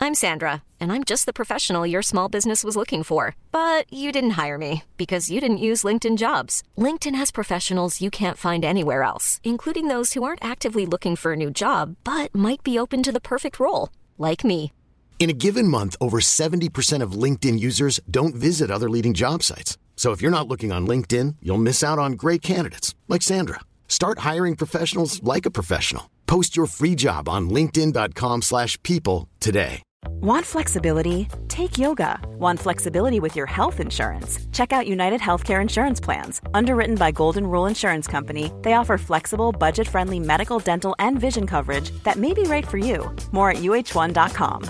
I'm Sandra, and I'm just the professional your small business was looking for. But you didn't hire me because you didn't use LinkedIn Jobs. LinkedIn has professionals you can't find anywhere else, including those who aren't actively looking for a new job, but might be open to the perfect role, like me. In a given month, over 70% of LinkedIn users don't visit other leading job sites. So if you're not looking on LinkedIn, you'll miss out on great candidates like Sandra. Start hiring professionals like a professional. Post your free job on linkedin.com/people today. Want flexibility? Take yoga. Want flexibility with your health insurance? Check out United Healthcare Insurance Plans. Underwritten by Golden Rule Insurance Company, they offer flexible, budget-friendly medical, dental, and vision coverage that may be right for you. More at uh1.com.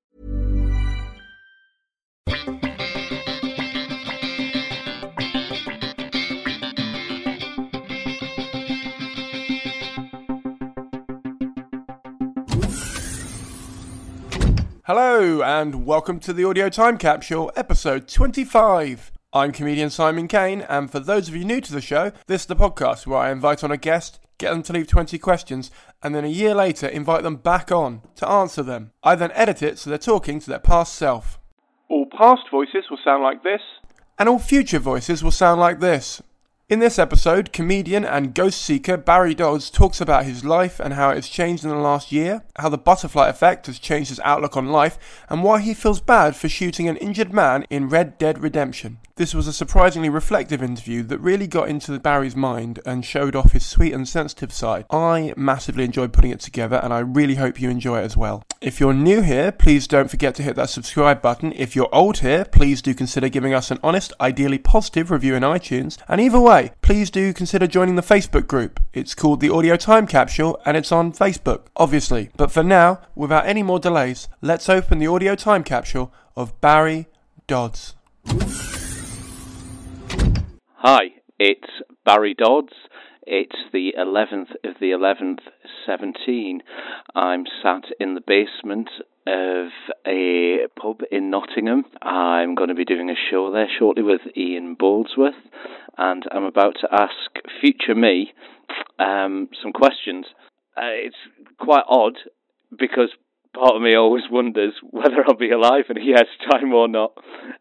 Hello and welcome to the Audio Time Capsule, episode 25. I'm comedian Simon Kane, and for those of you new to the show, this is the podcast where I invite on a guest, get them to leave 20 questions, and then a year later invite them back on to answer them. I then edit it so they're talking to their past self. All past voices will sound like this, and all future voices will sound like this. In this episode, comedian and ghost seeker Barry Dodds talks about his life and how it has changed in the last year, how the butterfly effect has changed his outlook on life, and why he feels bad for shooting an injured man in Red Dead Redemption. This was a surprisingly reflective interview that really got into Barry's mind and showed off his sweet and sensitive side. I massively enjoyed putting it together, and I really hope you enjoy it as well. If you're new here, please don't forget to hit that subscribe button. If you're old here, please do consider giving us an honest, ideally positive review in iTunes. And either way, please do consider joining the Facebook group. It's called the Audio Time Capsule, and it's on Facebook, obviously. But for now, without any more delays, let's open the Audio Time Capsule of Barry Dodds. Hi, it's Barry Dodds. It's the 11th of the 11th, 17. I'm sat in the basement of a pub in Nottingham. I'm going to be doing a show there shortly with Ian Boldsworth, and I'm about to ask future me some questions. It's quite odd because part of me always wonders whether I'll be alive in a year's time or not.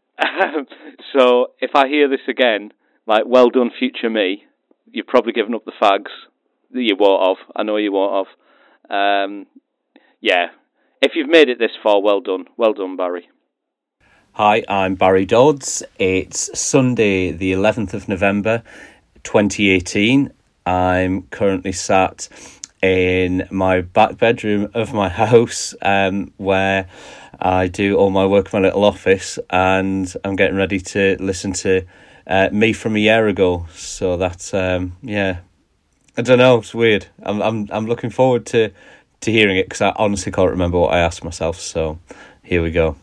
So if I hear this again, like, well done, future me, you've probably given up the fags. You won't have. I know you won't have. Yeah. If you've made it this far, well done. Well done, Barry. Hi, I'm Barry Dodds. It's Sunday, the 11th of November, 2018. I'm currently sat in my back bedroom of my house, where I do all my work in my little office, and I'm getting ready to listen to me from a year ago. So that's yeah, I don't know, it's weird. I'm looking forward to hearing it, because I honestly can't remember what I asked myself. So here we go.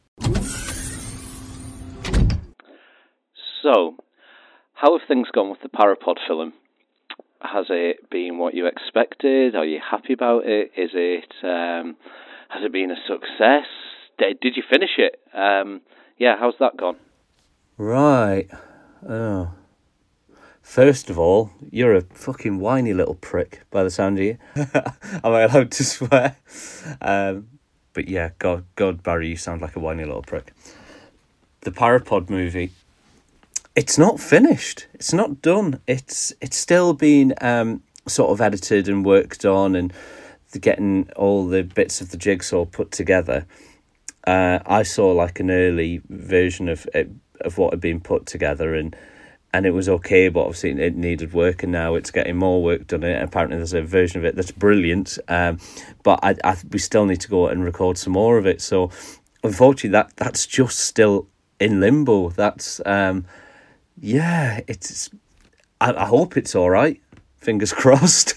So, how have things gone with the Parapod film? Has it been what you expected? Are you happy about it? Is it has it been a success? Did you finish it? Yeah, how's that gone? Right. Oh. First of all, you're a fucking whiny little prick, by the sound of you. Am I allowed to swear? But yeah, God, Barry, you sound like a whiny little prick. The Parapod movie, it's not finished. It's not done. It's still been sort of edited and worked on, and getting all the bits of the jigsaw put together. I saw like an early version of what had been put together, and it was okay, but obviously it needed work, and now it's getting more work done. And apparently there's a version of it that's brilliant, but we still need to go and record some more of it. So unfortunately that's just still in limbo. That's yeah, it's I hope it's all right, fingers crossed.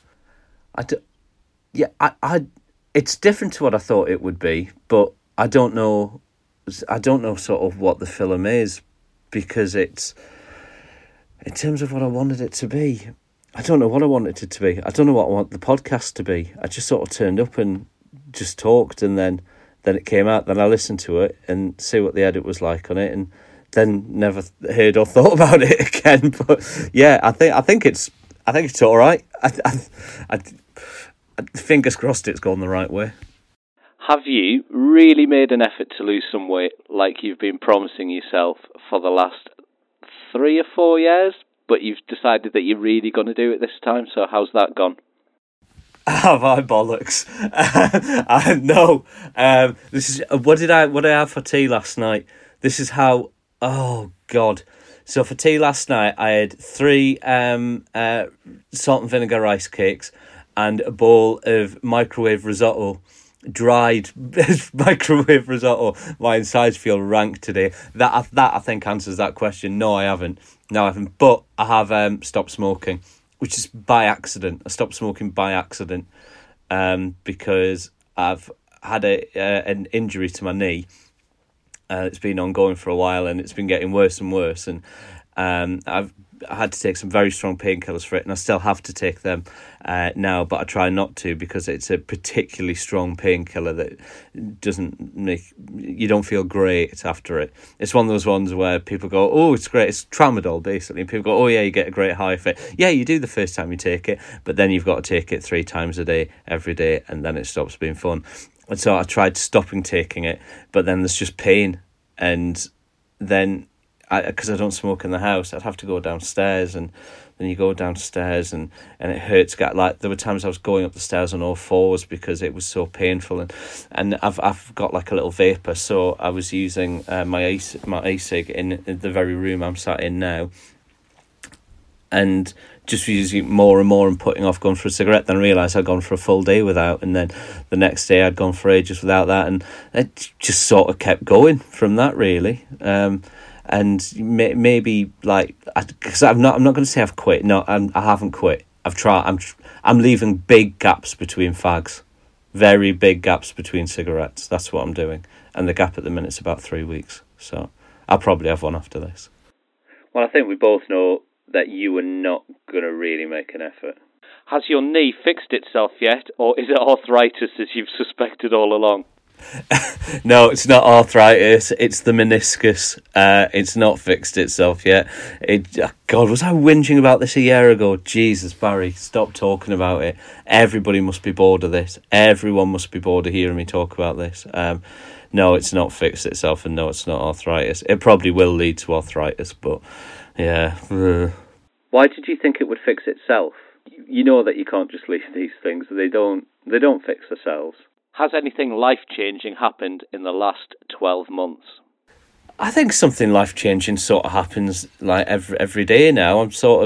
It's different to what I thought it would be, but I don't know sort of what the film is, because it's, in terms of what I wanted it to be, I don't know what I wanted it to be. I don't know what I want the podcast to be. I just sort of turned up and just talked, and then it came out. Then I listened to it and see what the edit was like on it, and then never heard or thought about it again. But yeah, I think it's all right. I fingers crossed it's gone the right way. Have you really made an effort to lose some weight like you've been promising yourself for the last 3 or 4 years, but you've decided that you're really going to do it this time? So how's that gone? Have I bollocks? No. This is what did I have for tea last night? This is how. Oh God. So for tea last night, I had 3 salt and vinegar rice cakes and a bowl of microwave risotto. Dried microwave risotto. My insides feel rank today. That I think answers that question. No, I haven't. But I have stopped smoking, which is by accident. I stopped smoking by accident because I've had an injury to my knee. It's been ongoing for a while, and it's been getting worse and worse. And I've had to take some very strong painkillers for it, and I still have to take them now, but I try not to because it's a particularly strong painkiller that doesn't make you don't feel great after it. It's one of those ones where people go, "Oh, it's great." It's tramadol basically, and people go, "Oh yeah, you get a great high of it." Yeah, you do the first time you take it, but then you've got to take it 3 times a day, every day, and then it stops being fun. And so I tried stopping taking it, but then there's just pain, and then because I don't smoke in the house, I'd have to go downstairs, and then you go downstairs and it hurts. Like there were times I was going up the stairs on all fours because it was so painful, and I've got like a little vapor, so I was using my e-cig in the very room I'm sat in now, and just using more and more and putting off going for a cigarette. Then I realised I'd gone for a full day without, and then the next day I'd gone for ages without that, and it just sort of kept going from that really. And maybe like, because I'm not going to say I've quit. No, I haven't quit. I've tried. I'm leaving big gaps between fags, very big gaps between cigarettes. That's what I'm doing, and the gap at the minute's about 3 weeks. So I'll probably have one after this. Well, I think we both know that you are not going to really make an effort. Has your knee fixed itself yet, or is it arthritis as you've suspected all along? No, it's not arthritis. It's the meniscus. It's not fixed itself yet. God, was I whinging about this a year ago? Jesus, Barry, stop talking about it. Everybody must be bored of this. Everyone must be bored of hearing me talk about this. No, it's not fixed itself, and no, it's not arthritis. It probably will lead to arthritis, but yeah. Why did you think it would fix itself? You know that you can't just leave these things. They don't fix themselves. Has anything life-changing happened in the last 12 months? I think something life-changing sort of happens like every day now.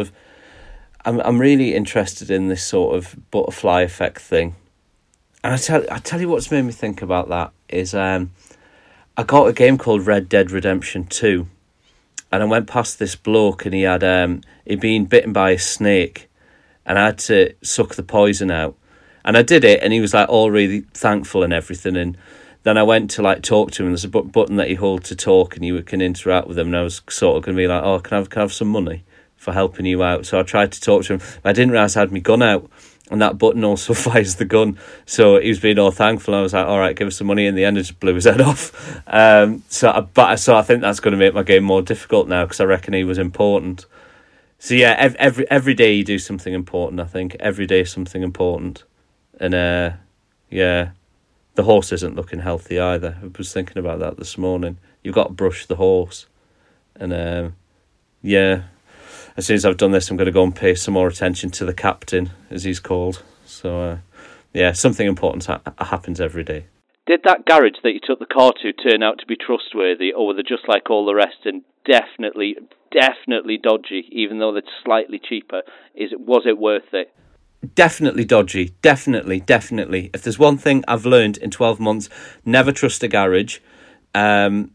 I'm really interested in this sort of butterfly effect thing. And I tell you what's made me think about that is I got a game called Red Dead Redemption 2, and I went past this bloke, and he'd been bitten by a snake, and I had to suck the poison out. And I did it, and he was like all really thankful and everything. And then I went to like talk to him, and there's a button that you hold to talk, and you can interact with him. And I was sort of going to be like, "Oh, can I have some money for helping you out?" So I tried to talk to him, but I didn't realise I had my gun out, and that button also fires the gun. So he was being all thankful. I was like, "All right, give us some money." In the end, it just blew his head off. So I think that's going to make my game more difficult now because I reckon he was important. So yeah, every day you do something important. I think every day something important. And yeah, the horse isn't looking healthy either. I was thinking about that this morning. You've got to brush the horse. And yeah, as soon as I've done this, I'm going to go and pay some more attention to the captain, as he's called. So yeah, something important happens every day. Did that garage that you took the car to turn out to be trustworthy, or were they just like all the rest and definitely dodgy, even though they're slightly cheaper? Was it worth it? Definitely dodgy. Definitely. If there's one thing I've learned in 12 months, never trust a garage. No,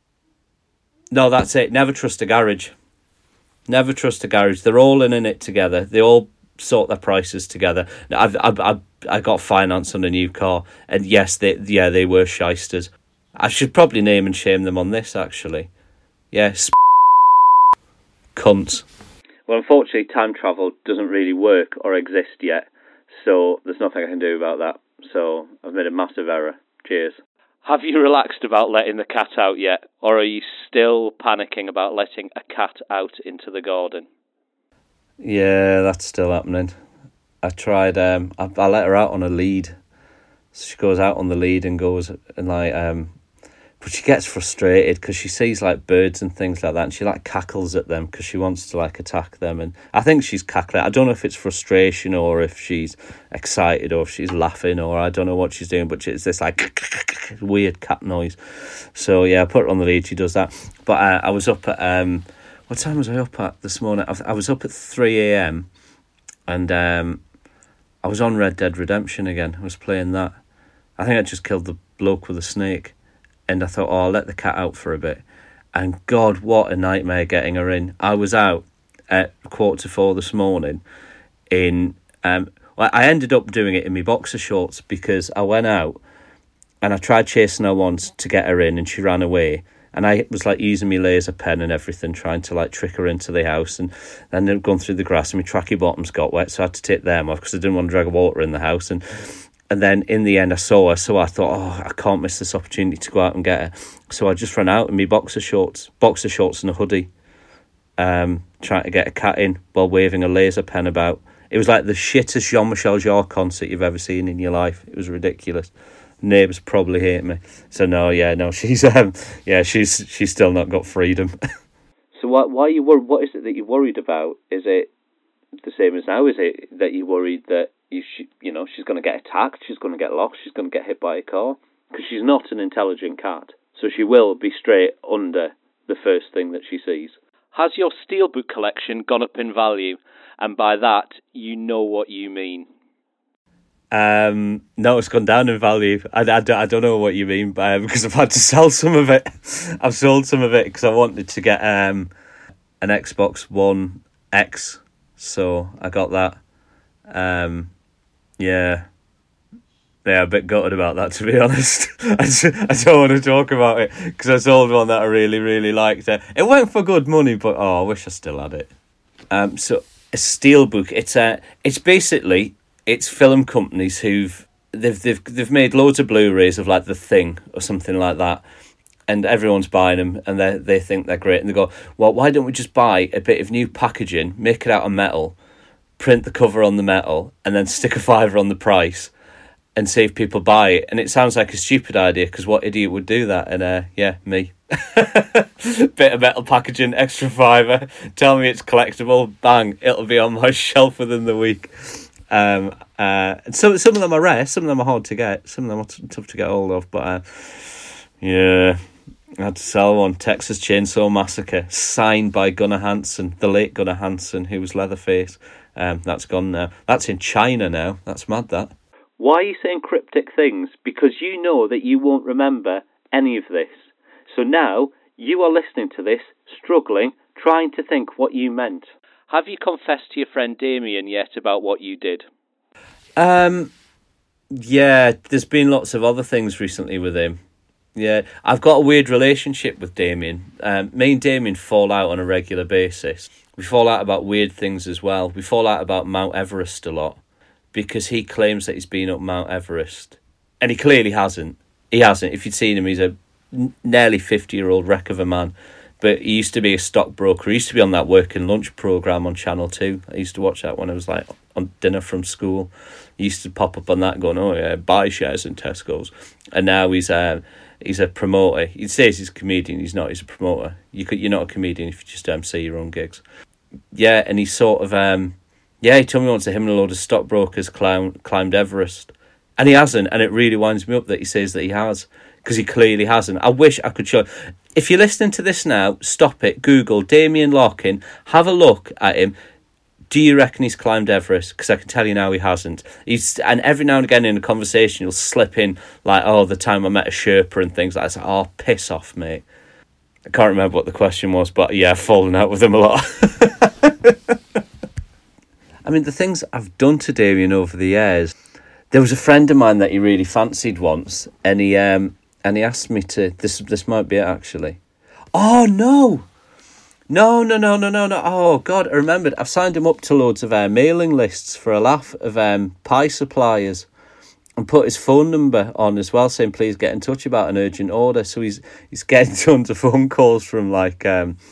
that's it. Never trust a garage. Never trust a garage. They're all in it together. They all sort their prices together. I got finance on a new car, and yes, they were shysters. I should probably name and shame them on this, actually. Yes, cunts. Well, unfortunately, time travel doesn't really work or exist yet, so there's nothing I can do about that. So I've made a massive error. Cheers. Have you relaxed about letting the cat out yet, or are you still panicking about letting a cat out into the garden? Yeah, that's still happening. I tried. I let her out on a lead, So she goes out on the lead and goes and like, but she gets frustrated because she sees like birds and things like that, and she like cackles at them because she wants to like attack them. And I think she's cackling. I don't know if it's frustration or if she's excited or if she's laughing or I don't know what she's doing, but it's this like weird cat noise. So yeah, I put her on the lead. She does that. But I was up at what time was I up at this morning? I was up at 3 a.m. and I was on Red Dead Redemption again. I was playing that. I think I just killed the bloke with a snake. And I thought, oh, I'll let the cat out for a bit. And God, what a nightmare getting her in. I was out at 3:45 this morning in... well, I ended up doing it in my boxer shorts because I went out and I tried chasing her once to get her in and she ran away. And I was like using my laser pen and everything, trying to like trick her into the house. And then ended up going through the grass and my tracky bottoms got wet, so I had to take them off because I didn't want to drag water in the house. And then in the end I saw her, so I thought, oh, I can't miss this opportunity to go out and get her. So I just ran out in my boxer shorts and a hoodie, trying to get a cat in while waving a laser pen about. It was like the shittest Jean-Michel Jarre concert you've ever seen in your life. It was ridiculous. Neighbours probably hate me. So she's still not got freedom. So why are you worried? What is it that you're worried about? Is it the same as now? Is it that you're worried that she's going to get attacked, she's going to get lost, she's going to get hit by a car? Because she's not an intelligent cat, so she will be straight under the first thing that she sees. Has your steelbook collection gone up in value? And by that, you know what you mean. No, it's gone down in value. I don't know what you mean, because I've had to sell some of it. I've sold some of it because I wanted to get an Xbox One X, so I got that. Yeah, a bit gutted about that, to be honest. I don't want to talk about it because I sold one that I really, really liked. It went for good money, but I wish I still had it. So a steelbook, it's basically it's film companies they've made loads of Blu-rays of like The Thing or something like that, and everyone's buying them, and they think they're great, and they go, well, why don't we just buy a bit of new packaging, make it out of metal, print the cover on the metal, and then stick a $5 on the price and see if people buy it. And it sounds like a stupid idea because what idiot would do that? And me. Bit of metal packaging, extra $5, tell me it's collectible, bang, it'll be on my shelf within the week. And so some of them are rare, some of them are hard to get, some of them are tough to get hold of, but I had to sell one. Texas Chainsaw Massacre, signed by Gunnar Hansen, the late Gunnar Hansen, who was Leatherface. That's gone now. That's in China now. That's mad, that. Why are you saying cryptic things? Because you know that you won't remember any of this. So now you are listening to this, struggling, trying to think what you meant. Have you confessed to your friend Damien yet about what you did? Yeah, there's been lots of other things recently with him. Yeah, I've got a weird relationship with Damien. Me and Damien fall out on a regular basis. We fall out about weird things as well. We fall out about Mount Everest a lot because he claims that he's been up Mount Everest. And he clearly hasn't. He hasn't. If you'd seen him, he's a nearly 50-year-old wreck of a man. But he used to be a stockbroker. He used to be on that working lunch programme on Channel 2. I used to watch that when I was like on dinner from school. He used to pop up on that going, oh yeah, buy shares in Tesco's. And now he's a promoter. He says he's a comedian. He's not. He's a promoter. You're not a comedian if you just MC your own gigs. Yeah, and he sort of... he told me once that him and a load of stockbrokers climbed Everest. And he hasn't, and it really winds me up that he says that he has, because he clearly hasn't. I wish I could show... If you're listening to this now, stop it, Google Damien Larkin, have a look at him. Do you reckon he's climbed Everest? Because I can tell you now he hasn't. And every now and again in a conversation, he'll slip in, like, oh, the time I met a Sherpa and things like that. Like, oh, piss off, mate. I can't remember what the question was, but yeah, I've fallen out with him a lot. I mean, the things I've done to Damien over the years, there was a friend of mine that he really fancied once, and he asked me to... This might be it, actually. Oh, no! No. Oh, God, I remembered. I've signed him up to loads of mailing lists for a laugh of pie suppliers and put his phone number on as well, saying, please get in touch about an urgent order. So he's getting tons of phone calls from, like,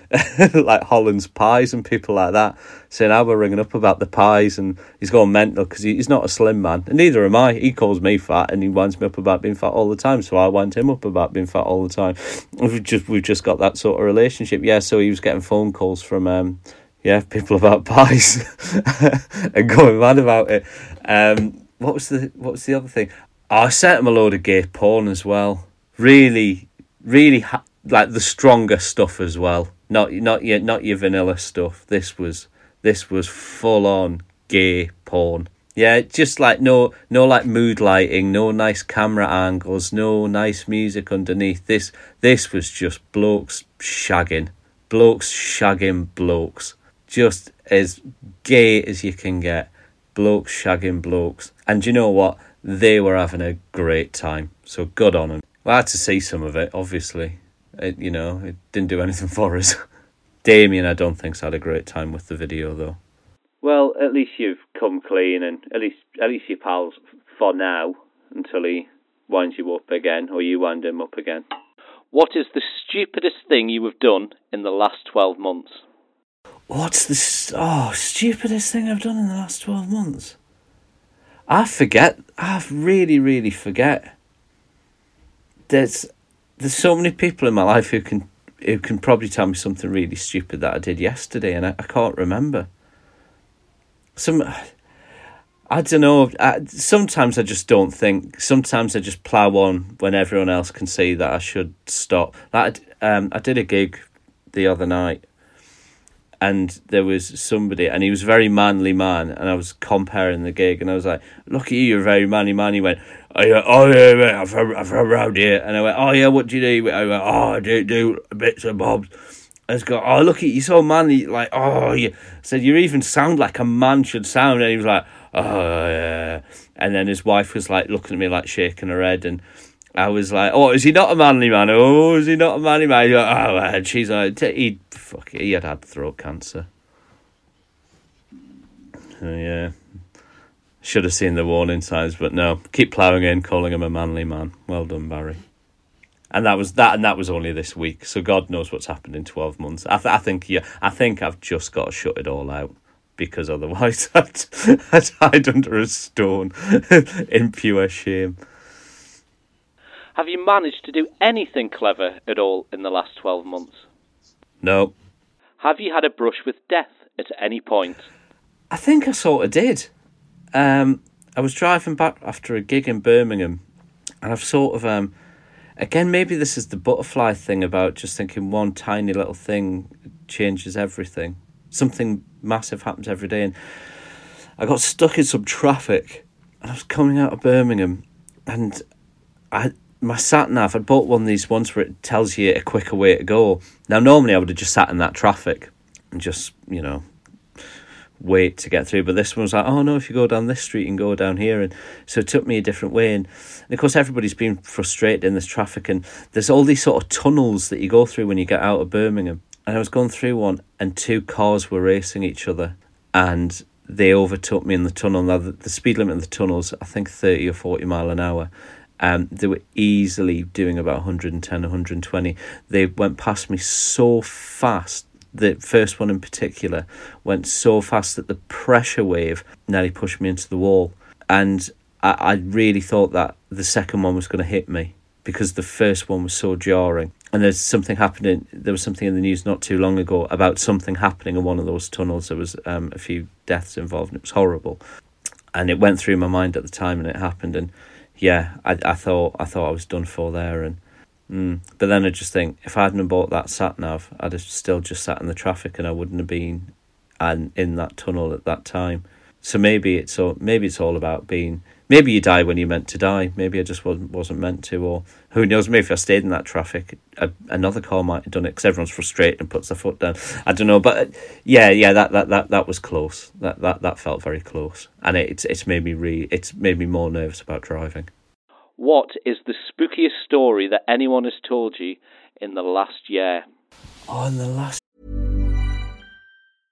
like Holland's Pies and people like that, saying how we're ringing up about the pies, and he's going mental because he's not a slim man, and neither am I. He calls me fat, and he winds me up about being fat all the time, so I wind him up about being fat all the time. We've just got that sort of relationship. Yeah, so he was getting phone calls from people about pies and going mad about it. What was the other thing? I sent him a load of gay porn as well. Really, really like the stronger stuff as well. Not your vanilla stuff. This was full on gay porn. Yeah, just like no like mood lighting, no nice camera angles, no nice music underneath. This was just blokes shagging blokes. Just as gay as you can get. Blokes shagging blokes. And you know what? They were having a great time. So good on them. Well, I had to see some of it, obviously. It didn't do anything for us. Damien, I don't think's had a great time with the video, though. Well, at least you've come clean, and at least your pals for now, until he winds you up again, or you wind him up again. What is the stupidest thing you have done in the last 12 months? What's the stupidest thing I've done in the last 12 months? I forget. I really, really forget. There's so many people in my life who can probably tell me something really stupid that I did yesterday, and I can't remember. I don't know. Sometimes I just don't think. Sometimes I just plough on when everyone else can see that I should stop. I did a gig the other night, and there was somebody, and he was a very manly man, and I was comparing the gig, and I was like, "Look at you, you're a very manly man." He went, "Oh yeah, I'm from around here," and I went, "Oh yeah, what do you do?" I went, "Oh, I do bits and bobs." I was going, "Oh, look at you, you're so manly." Like, "Oh, yeah." I said, "You even sound like a man should sound." And he was like, "Oh yeah." And then his wife was like looking at me like shaking her head, and I was like, "Oh, is he not a manly man? Oh, is he not a manly man?" Like, "Oh," and she's like, he had throat cancer. Yeah. Should have seen the warning signs, but no. Keep ploughing in, calling him a manly man. Well done, Barry. And that was only this week. So God knows what's happened in 12 months. I think I've just got to shut it all out, because otherwise I'd hide under a stone in pure shame. Have you managed to do anything clever at all in the last 12 months? No. Have you had a brush with death at any point? I think I sort of did. I was driving back after a gig in Birmingham, and I've sort of, again, maybe this is the butterfly thing about just thinking one tiny little thing changes everything. Something massive happens every day, and I got stuck in some traffic, and I was coming out of Birmingham, and my sat-nav, I bought one of these ones where it tells you a quicker way to go. Now, normally I would have just sat in that traffic and just, wait to get through, but this one was like, "Oh no, if you go down this street and go down here," and so it took me a different way, and of course everybody's been frustrated in this traffic, and there's all these sort of tunnels that you go through when you get out of Birmingham, and I was going through one, and two cars were racing each other, and they overtook me in the tunnel. Now the speed limit in the tunnels, I think 30 or 40 mile an hour. They were easily doing about 110, 120. They went past me so fast. The first one in particular went so fast that the pressure wave nearly pushed me into the wall. And I really thought that the second one was going to hit me, because the first one was so jarring. And there was something in the news not too long ago about something happening in one of those tunnels. There was a few deaths involved, and it was horrible. And it went through my mind at the time, and it happened. And yeah, I thought I was done for there. And but then I just think, if I hadn't bought that sat-nav, I'd have still just sat in the traffic, and I wouldn't have been in that tunnel at that time. So maybe it's all about being. Maybe you die when you're meant to die. Maybe I just wasn't meant to, or who knows? Maybe if I stayed in that traffic, another car might have done it, because everyone's frustrated and puts their foot down. I don't know, but yeah, that was close. That felt very close, and it's made me more nervous about driving. What is the spookiest story that anyone has told you in the last year? Oh, in the last...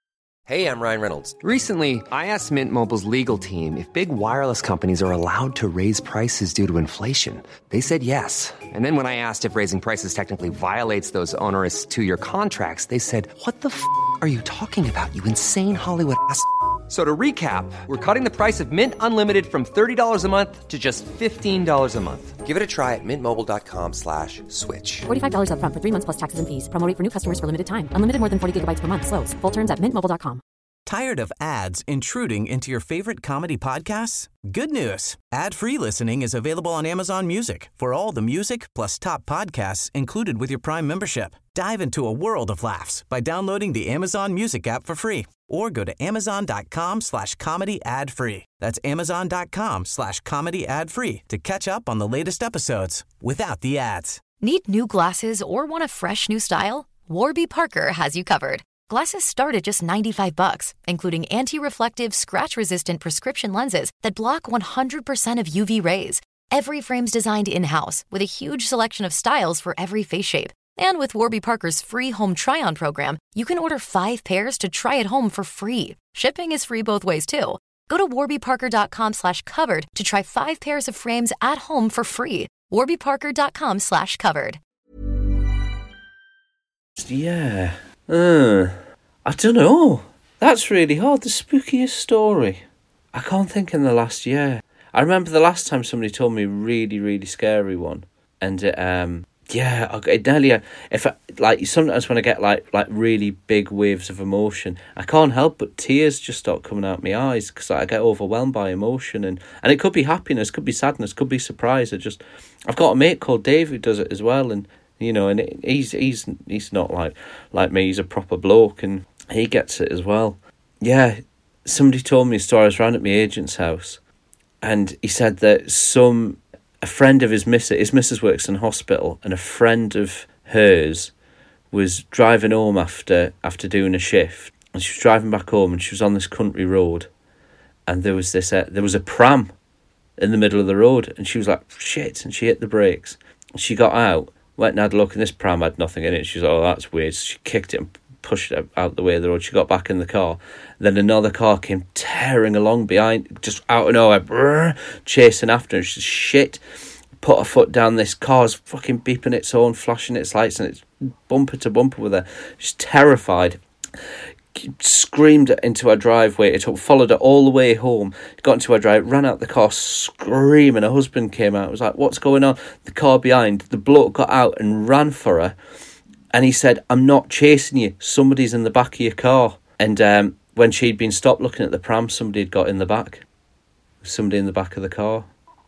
Hey, I'm Ryan Reynolds. Recently, I asked Mint Mobile's legal team if big wireless companies are allowed to raise prices due to inflation. They said yes. And then when I asked if raising prices technically violates those onerous two-year contracts, they said, "What the f*** are you talking about, you insane Hollywood ass?" So to recap, we're cutting the price of Mint Unlimited from $30 a month to just $15 a month. Give it a try at mintmobile.com/switch. $45 up front for 3 months plus taxes and fees. Promo rate for new customers for limited time. Unlimited more than 40 gigabytes per month. Slows full terms at mintmobile.com. Tired of ads intruding into your favorite comedy podcasts? Good news. Ad-free listening is available on Amazon Music for all the music plus top podcasts included with your Prime membership. Dive into a world of laughs by downloading the Amazon Music app for free or go to amazon.com/comedy ad-free. That's amazon.com/comedy ad-free to catch up on the latest episodes without the ads. Need new glasses or want a fresh new style? Warby Parker has you covered. Glasses start at just $95, including anti-reflective, scratch-resistant prescription lenses that block 100% of UV rays. Every frame's designed in-house with a huge selection of styles for every face shape. And with Warby Parker's free home try-on program, you can order 5 pairs to try at home for free. Shipping is free both ways, too. Go to warbyparker.com/covered to try 5 pairs of frames at home for free. warbyparker.com/covered. Yeah. I don't know. That's really hard. The spookiest story. I can't think in the last year. I remember the last time somebody told me a really, really scary one. And it nearly, sometimes when I get like really big waves of emotion, I can't help but tears just start coming out my eyes because I get overwhelmed by emotion. And it could be happiness, could be sadness, could be surprise. I've got a mate called Dave who does it as well. And he's not like me. He's a proper bloke, and he gets it as well. Yeah, somebody told me a story. I was around at my agent's house, and he said that a friend of his missus works in hospital, and a friend of hers was driving home after doing a shift, and she was driving back home, and she was on this country road, and there was a pram in the middle of the road, and she was like, shit, and she hit the brakes. She got out, went and had a look, and this pram had nothing in it. She was like, oh, that's weird. So she kicked it and pushed it out the way of the road. She got back in the car. Then another car came tearing along behind, just out of nowhere, chasing after her. She said, shit. Put her foot down. This car's fucking beeping its horn, flashing its lights, and it's bumper to bumper with her. She's terrified. Screamed into her driveway. Followed her all the way home. Got into her drive, ran out the car screaming. Her husband came out. Was like, what's going on? The car behind. The bloke got out and ran for her. And he said, I'm not chasing you. Somebody's in the back of your car. And when she'd been stopped looking at the pram, somebody had got in the back. Somebody in the back of the car.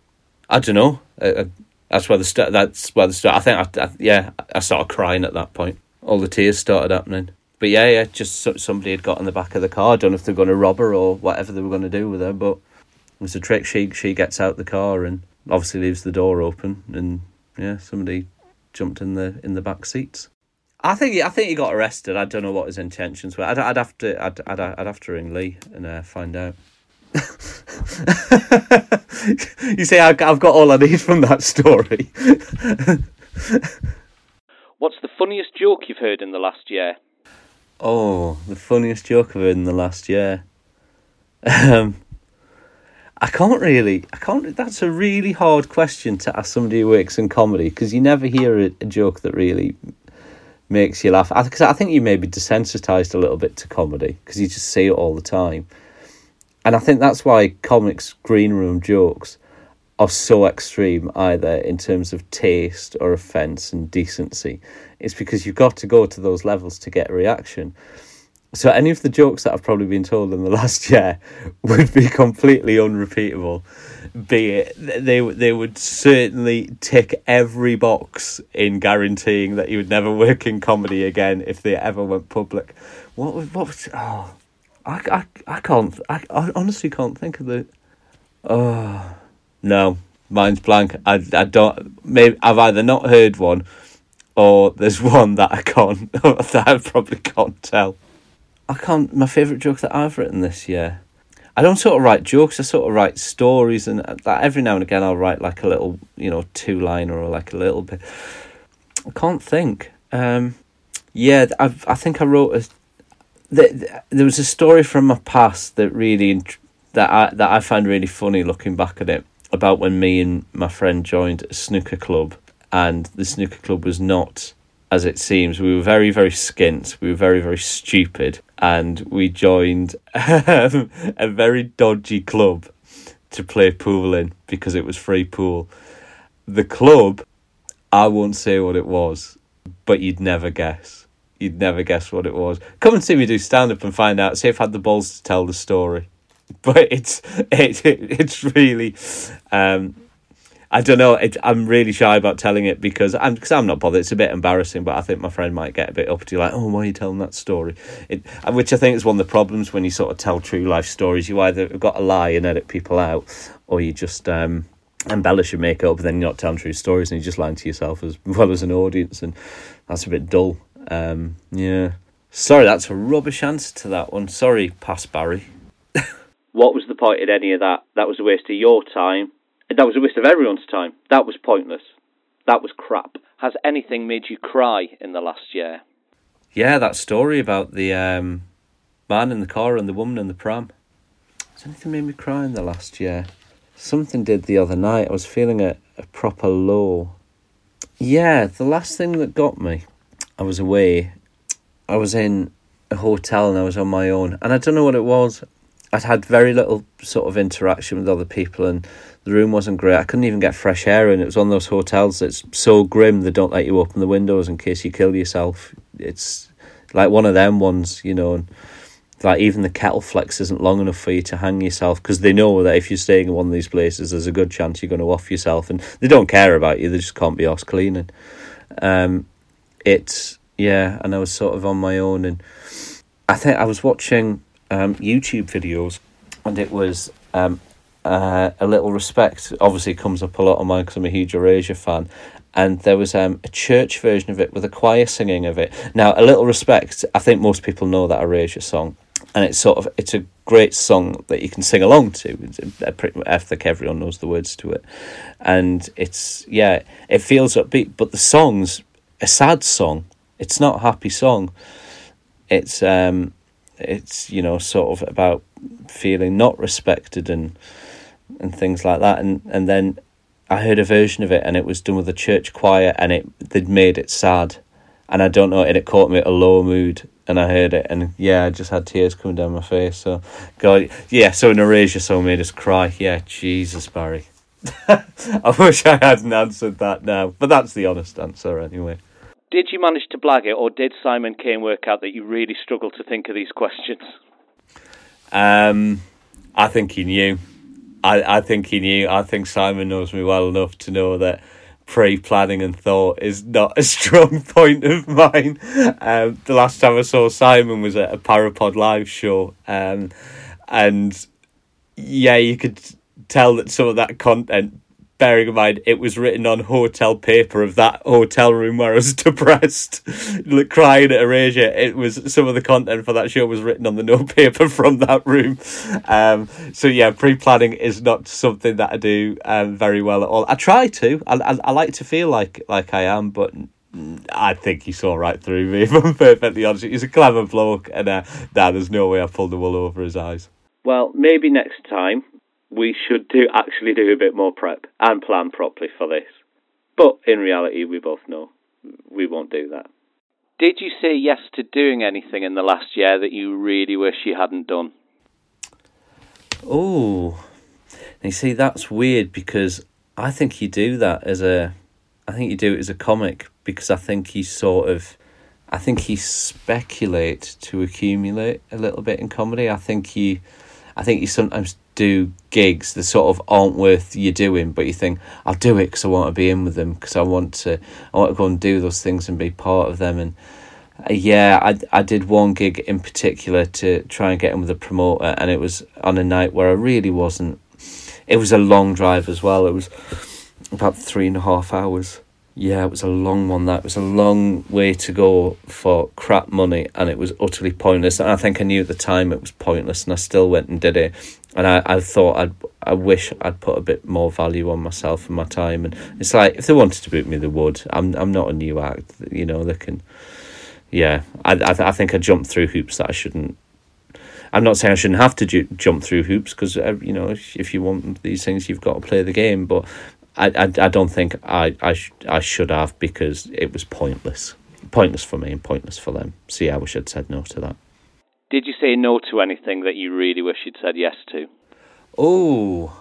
I don't know. That's where the start. I think I started crying at that point. All the tears started happening. But yeah, just somebody had got in the back of the car. I don't know if they're going to rob her or whatever they were going to do with her, but it was a trick. She gets out the car and obviously leaves the door open, and yeah, somebody jumped in the back seats. I think he got arrested. I don't know what his intentions were. I'd have to ring Lee and find out. You see, I've got all I need from that story. What's the funniest joke you've heard in the last year? Oh, the funniest joke I've heard in the last year. I can't. That's a really hard question to ask somebody who works in comedy, because you never hear a joke that really makes you laugh. Because I think you may be desensitized a little bit to comedy because you just see it all the time. And I think that's why comics' green room jokes are so extreme, either in terms of taste or offence and decency. It's because you've got to go to those levels to get a reaction. So any of the jokes that I've probably been told in the last year would be completely unrepeatable. Be it, they would certainly tick every box in guaranteeing that you would never work in comedy again if they ever went public. What was I honestly can't think of the. Oh no, mine's blank. I don't. Maybe I've either not heard one, or there's one that I can't. That I probably can't tell. I can't. My favourite joke that I've written this year. I don't sort of write jokes. I sort of write stories, and like every now and again I'll write like a little, 2-liner or like a little bit. I can't think. I think I wrote there was a story from my past that I find really funny looking back at it, about when me and my friend joined a snooker club, and the snooker club was not as it seems. We were very, very skint. We were very, very stupid, and we joined a very dodgy club to play pool in because it was free pool. The club, I won't say what it was, but you'd never guess. You'd never guess what it was. Come and see me do stand-up and find out. See if I had the balls to tell the story. But it's really... I don't know. I'm really shy about telling it because I'm not bothered. It's a bit embarrassing, but I think my friend might get a bit uppity, like, oh, why are you telling that story? Which I think is one of the problems when you sort of tell true life stories. You either got to lie and edit people out, or you just embellish and make it up, and then you're not telling true stories, and you're just lying to yourself as well as an audience, and that's a bit dull. Yeah. Sorry, that's a rubbish answer to that one. Sorry, past Barry. What was the point in any of that? That was a waste of your time. That was a waste of everyone's time. That was pointless. That was crap. Has anything made you cry in the last year? Yeah, that story about the man in the car and the woman in the pram. Has anything made me cry in the last year? Something did the other night. I was feeling a proper low. Yeah, the last thing that got me, I was away. I was in a hotel and I was on my own. And I don't know what it was. I'd had very little sort of interaction with other people, and the room wasn't great. I couldn't even get fresh air in. It was one of those hotels that's so grim they don't let you open the windows in case you kill yourself. It's like one of them ones, you know, and like even the kettle flex isn't long enough for you to hang yourself, because they know that if you're staying in one of these places, there's a good chance you're going to off yourself, and they don't care about you. They just can't be arsed cleaning. And I was sort of on my own, and I think I was watching YouTube videos, and it was A Little Respect. Obviously comes up a lot on mine because I'm a huge Erasure fan, and there was a church version of it with a choir singing of it. Now, A Little Respect, I think most people know that Erasure song, and it's a great song that you can sing along to. I think everyone knows the words to it, and it feels upbeat, but the song's a sad song. It's not a happy song. It's you know, sort of about feeling not respected and things like that. And then I heard a version of it, and it was done with a church choir, and they'd made it sad. And I don't know, and it caught me at a low mood, and I heard it, and yeah, I just had tears coming down my face. So, God, yeah, so an Erasure song made us cry. Yeah, Jesus, Barry. I wish I hadn't answered that now, but that's the honest answer anyway. Did you manage to blag it, or did Simon Kane work out that you really struggled to think of these questions? I think he knew. I think he knew. I think Simon knows me well enough to know that pre-planning and thought is not a strong point of mine. The last time I saw Simon was at a Parapod live show, and yeah, you could tell that some of that content, bearing in mind it was written on hotel paper of that hotel room where I was depressed, crying at Erasure. It was, some of the content for that show was written on the note paper from that room. So yeah, pre-planning is not something that I do very well at all. I try to. I like to feel like I am, but I think he saw right through me, if I'm perfectly honest. He's a clever bloke, and there's no way I pulled the wool over his eyes. Well, maybe next time we should actually do a bit more prep and plan properly for this. But in reality, we both know we won't do that. Did you say yes to doing anything in the last year that you really wish you hadn't done? Oh, you see, that's weird, because I think you do that as a comic, because I think you speculate to accumulate a little bit in comedy. I think you sometimes do gigs that sort of aren't worth you doing, but you think, I'll do it because I want to be in with them, because I want to go and do those things and be part of them. And I did one gig in particular to try and get in with a promoter, and it was on a night where I really wasn't. It was a long drive as well. It was about 3.5 hours. Yeah, it was a long one. That was a long way to go for crap money, and it was utterly pointless. And I think I knew at the time it was pointless, and I still went and did it. And I thought I wish I'd put a bit more value on myself and my time. And it's like, if they wanted to book me, they would. I'm not a new act, you know. yeah, I think I jumped through hoops that I shouldn't. I'm not saying I shouldn't have to jump through hoops, because you know, if you want these things, you've got to play the game. But I don't think I should have, because it was pointless for me and pointless for them. So yeah, I wish I'd said no to that. Did you say no to anything that you really wish you'd said yes to? Oh,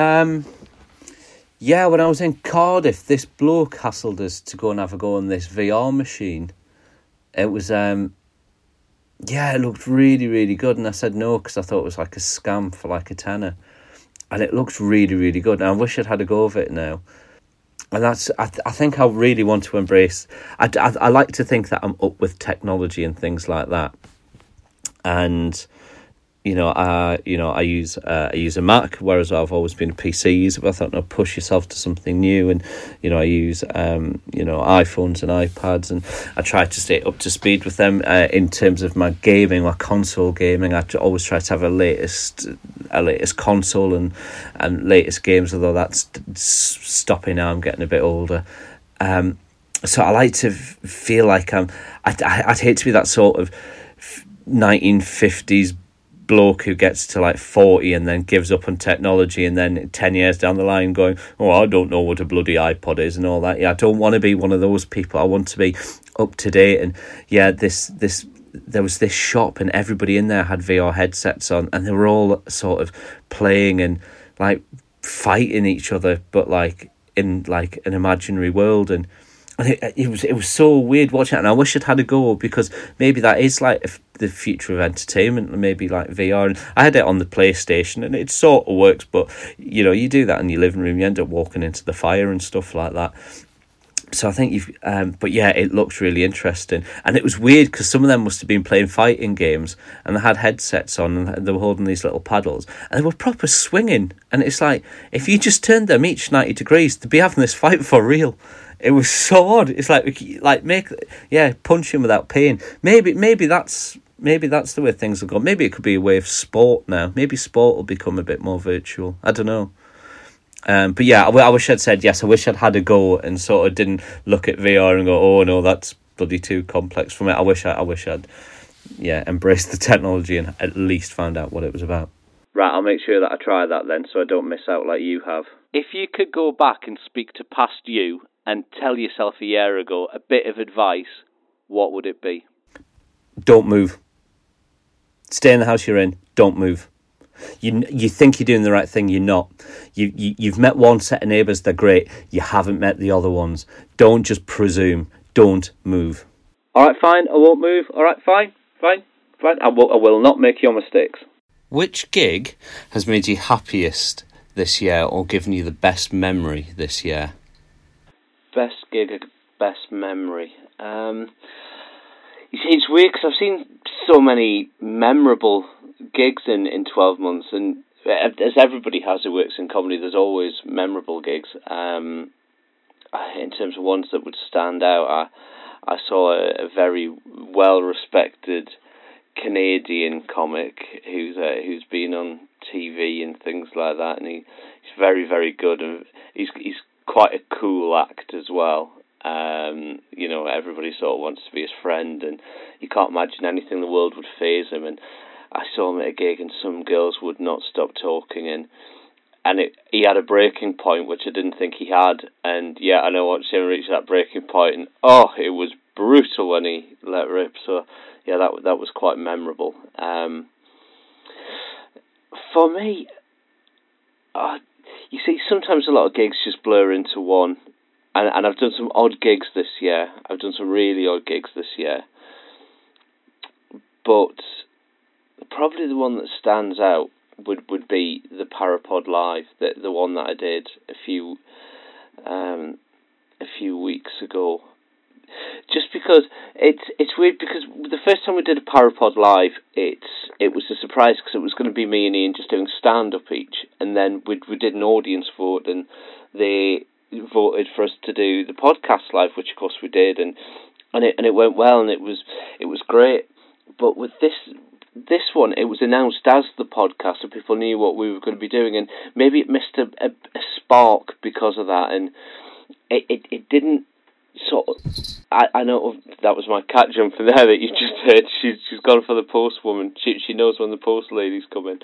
yeah, when I was in Cardiff, this bloke hassled us to go and have a go on this VR machine. It was, it looked really, really good, and I said no because I thought it was like a scam for like a tenner. And it looked really, really good, and I wish I'd had a go of it now. And that's, I think I really want to embrace, I like to think that I'm up with technology and things like that. And I use a Mac, whereas I've always been a PC user. But I thought, no, push yourself to something new, and I use iPhones and iPads, and I try to stay up to speed with them in terms of my gaming, my console gaming. I always try to have a latest console and latest games, although that's stopping now. I'm getting a bit older, so I like to feel like I'd hate to be that sort of 1950s bloke who gets to like 40 and then gives up on technology, and then 10 years down the line going, oh, I don't know what a bloody iPod is and all that. Yeah, I don't want to be one of those people. I want to be up to date. And yeah, there was this shop, and everybody in there had VR headsets on, and they were all sort of playing and like fighting each other, but like in like an imaginary world. And it was so weird watching it, and I wish I'd had a go, because maybe that is like the future of entertainment, maybe like VR. And I had it on the PlayStation, and it sort of works, but you do that in your living room, you end up walking into the fire and stuff like that. So I think but yeah, it looks really interesting. And it was weird because some of them must have been playing fighting games, and they had headsets on, and they were holding these little paddles, and they were proper swinging. And it's like, if you just turned them each 90 degrees, they'd be having this fight for real. It was so odd. It's like punching without pain. Maybe that's the way things will go. Maybe it could be a way of sport now. Maybe sport will become a bit more virtual. I don't know. But yeah, I wish I'd said yes. I wish I'd had a go and sort of didn't look at VR and go, oh no, that's bloody too complex for me. I wish I'd embraced the technology and at least found out what it was about. Right, I'll make sure that I try that then, so I don't miss out like you have. If you could go back and speak to past you and tell yourself a year ago a bit of advice, what would it be? Don't move. Stay in the house you're in. Don't move. You think you're doing the right thing, you're not. You've met one set of neighbours, they're great. You haven't met the other ones. Don't just presume. Don't move. All right, fine, I won't move. All right, fine. I will not make your mistakes. Which gig has made you happiest this year, or given you the best memory this year? Best gig, best memory. You see, it's weird because I've seen so many memorable gigs in 12 months, and as everybody has who works in comedy, there's always memorable gigs. In terms of ones that would stand out, I saw a very well-respected Canadian comic who's been on TV and things like that, and he's very, very good, and he's quite a cool act as well. Everybody sort of wants to be his friend, and you can't imagine anything in the world would faze him. And I saw him at a gig, and some girls would not stop talking, and he had a breaking point which I didn't think he had, and yeah, I know I watched him reach that breaking point, and it was brutal when he let rip. So yeah, that was quite memorable. For me, you see, sometimes a lot of gigs just blur into one, and I've done some odd gigs this year. I've done some really odd gigs this year, but probably the one that stands out would be the Parapod Live, the one that I did a few weeks ago. Just because it's weird, because the first time we did a Parapod Live, it was a surprise because it was going to be me and Ian just doing stand-up each, and then we did an audience vote, and they voted for us to do the podcast live, which of course we did, and it went well, and it was great. But with this one, it was announced as the podcast, so people knew what we were going to be doing, and maybe it missed a spark because of that, and it didn't sort of, I know that was my cat jumping there that you just heard. She's gone for the postwoman. She knows when the post lady's coming.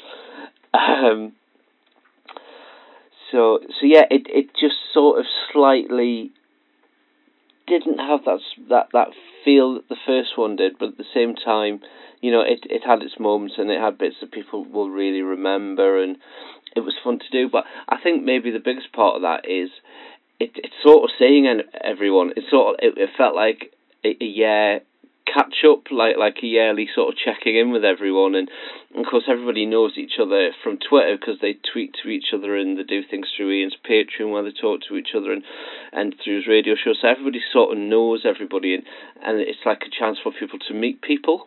So yeah, it just sort of slightly didn't have that feel that the first one did, but at the same time, you know, it had its moments and it had bits that people will really remember, and it was fun to do. But I think maybe the biggest part of that is it's sort of seeing everyone. It felt like a year catch up, like a yearly sort of checking in with everyone, and of course everybody knows each other from Twitter because they tweet to each other and they do things through Ian's Patreon where they talk to each other and through his radio show. So everybody sort of knows everybody, and it's like a chance for people to meet people.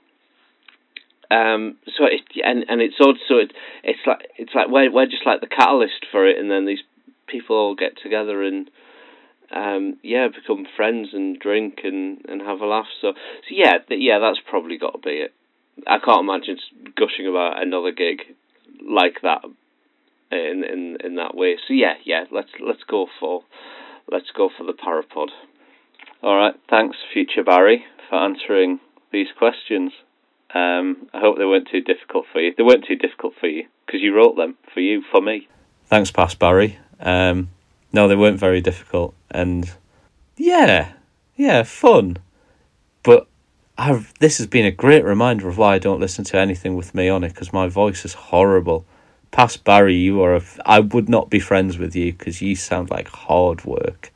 It's like we're just like the catalyst for it, and then these people all get together and become friends and drink and have a laugh. So that's probably got to be it. I can't imagine gushing about another gig like that in that way. So let's go for the Parapod. All right, thanks, future Barry, for answering these questions. I hope they weren't too difficult for you. They weren't too difficult for you because you wrote them for me. Thanks, past Barry. No, they weren't very difficult, and yeah, fun. But this has been a great reminder of why I don't listen to anything with me on it, because my voice is horrible. Past Barry, I would not be friends with you because you sound like hard work.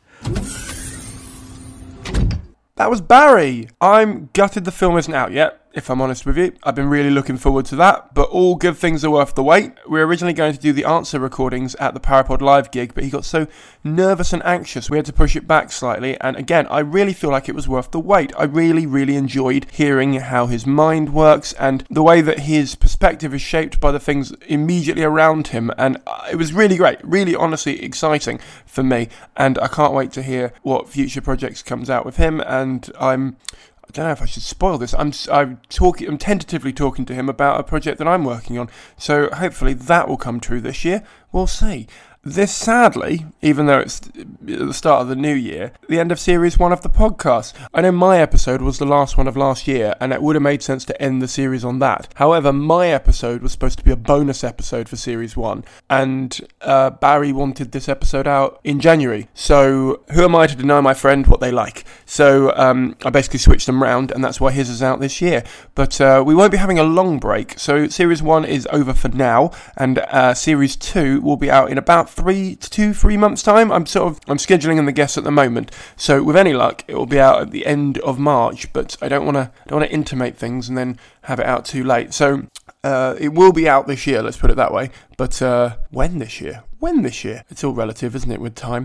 That was Barry. I'm gutted the film isn't out yet, if I'm honest with you. I've been really looking forward to that, but all good things are worth the wait. We were originally going to do the answer recordings at the Parapod Live gig, but he got so nervous and anxious we had to push it back slightly, and again, I really feel like it was worth the wait. I really, really enjoyed hearing how his mind works and the way that his perspective is shaped by the things immediately around him, and it was really great, really honestly exciting for me, and I can't wait to hear what future projects comes out with him, and I don't know if I should spoil this. I'm tentatively talking to him about a project that I'm working on, so hopefully that will come true this year. We'll see. This, sadly, even though it's at the start of the new year, the end of Series 1 of the podcast. I know my episode was the last one of last year, and it would have made sense to end the series on that. However, my episode was supposed to be a bonus episode for Series 1, and Barry wanted this episode out in January. So, who am I to deny my friend what they like? So, I basically switched them round, and that's why his is out this year. But we won't be having a long break, so Series 1 is over for now, and Series 2 will be out in about 3 months time. I'm scheduling in the guests at the moment, so with any luck it will be out at the end of March, but I don't want to intimate things and then have it out too late. So it will be out this year, let's put it that way. But when this year? It's all relative, isn't it, with time?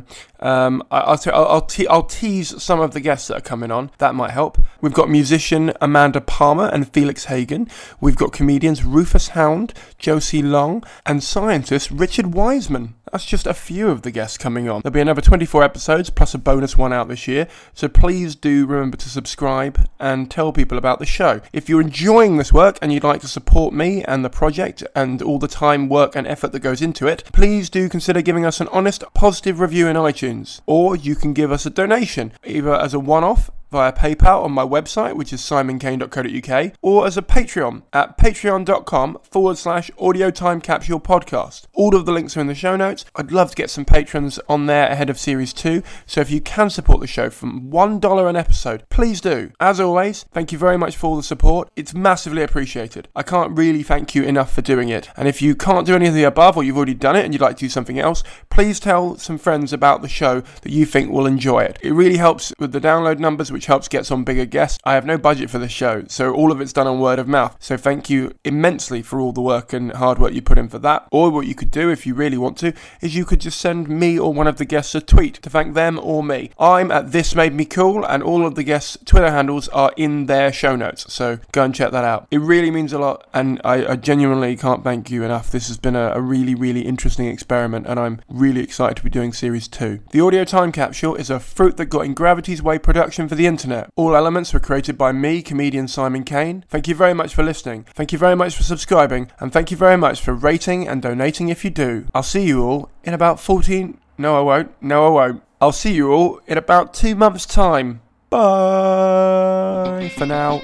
I'll tease some of the guests that are coming on. That might help. We've got musician Amanda Palmer and Felix Hagen. We've got comedians Rufus Hound, Josie Long, and scientist Richard Wiseman. That's just a few of the guests coming on. There'll be another 24 episodes, plus a bonus one out this year. So please do remember to subscribe and tell people about the show. If you're enjoying this work and you'd like to support me and the project and all the time, work and effort that goes into it, please do consider giving us an honest, positive review in iTunes. Or you can give us a donation, either as a one-off via PayPal on my website, which is simonkane.co.uk, or as a Patreon at patreon.com/Audio Time Capsule Podcast. All of the links are in the show notes. I'd love to get some patrons on there ahead of Series 2, so if you can support the show from $1 an episode, please do. As always, thank you very much for all the support. It's massively appreciated. I can't really thank you enough for doing it. And if you can't do any of the above, or you've already done it and you'd like to do something else, please tell some friends about the show that you think will enjoy it. It really helps with the download numbers, which helps get some bigger guests. I have no budget for this show, so all of it's done on word of mouth. So thank you immensely for all the work and hard work you put in for that. Or what you could do, if you really want to, is you could just send me or one of the guests a tweet to thank them or me. I'm at This Made Me Cool, and all of the guests' Twitter handles are in their show notes, so go and check that out. It really means a lot, and I genuinely can't thank you enough. This has been a really, really interesting experiment, and I'm really excited to be doing Series 2. The Audio Time Capsule is a Fruit That Got in Gravity's Way production for the internet. All elements were created by me, comedian Simon Kane. Thank you very much for listening. Thank you very much for subscribing. And thank you very much for rating and donating if you do. I'll see you all in about 14... No, I won't. I'll see you all in about 2 months' time. Bye for now.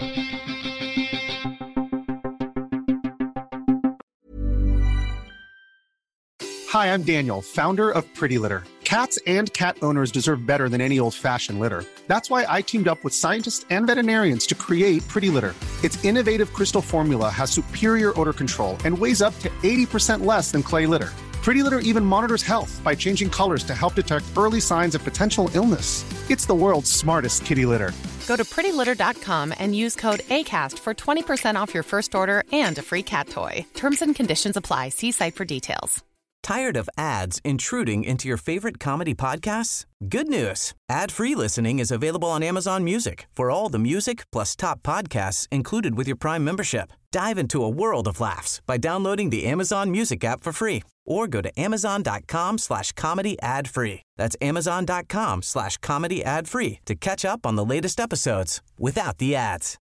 Hi, I'm Daniel, founder of Pretty Litter. Cats and cat owners deserve better than any old-fashioned litter. That's why I teamed up with scientists and veterinarians to create Pretty Litter. Its innovative crystal formula has superior odor control and weighs up to 80% less than clay litter. Pretty Litter even monitors health by changing colors to help detect early signs of potential illness. It's the world's smartest kitty litter. Go to prettylitter.com and use code ACAST for 20% off your first order and a free cat toy. Terms and conditions apply. See site for details. Tired of ads intruding into your favorite comedy podcasts? Good news. Ad-free listening is available on Amazon Music for all the music plus top podcasts included with your Prime membership. Dive into a world of laughs by downloading the Amazon Music app for free or go to amazon.com/comedy ad-free. That's amazon.com/comedy ad-free to catch up on the latest episodes without the ads.